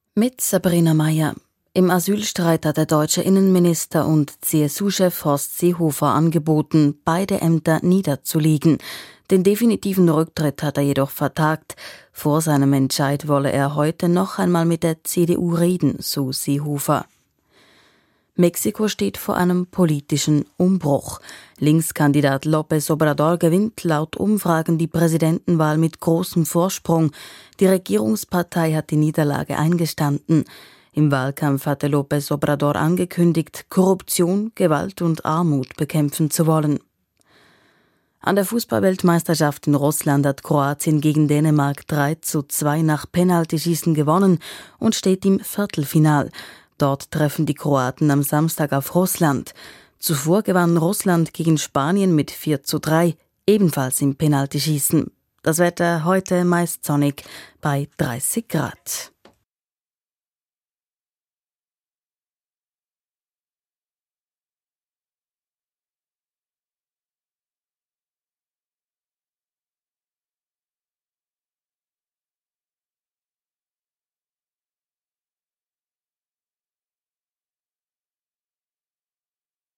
Mit Sabrina Meyer. Im Asylstreit hat der deutsche Innenminister und CSU-Chef Horst Seehofer angeboten, beide Ämter niederzulegen. Den definitiven Rücktritt hat er jedoch vertagt. Vor seinem Entscheid wolle er heute noch einmal mit der CDU reden, so Seehofer. Mexiko steht vor einem politischen Umbruch. Linkskandidat López Obrador gewinnt laut Umfragen die Präsidentenwahl mit großem Vorsprung. Die Regierungspartei hat die Niederlage eingestanden. Im Wahlkampf hatte López Obrador angekündigt, Korruption, Gewalt und Armut bekämpfen zu wollen. An der Fußball-Weltmeisterschaft in Russland hat Kroatien gegen Dänemark 3:2 nach Penaltyschießen gewonnen und steht im Viertelfinal. Dort treffen die Kroaten am Samstag auf Russland. Zuvor gewann Russland gegen Spanien mit 4:3, ebenfalls im Penaltyschießen. Das Wetter heute meist sonnig bei 30 Grad.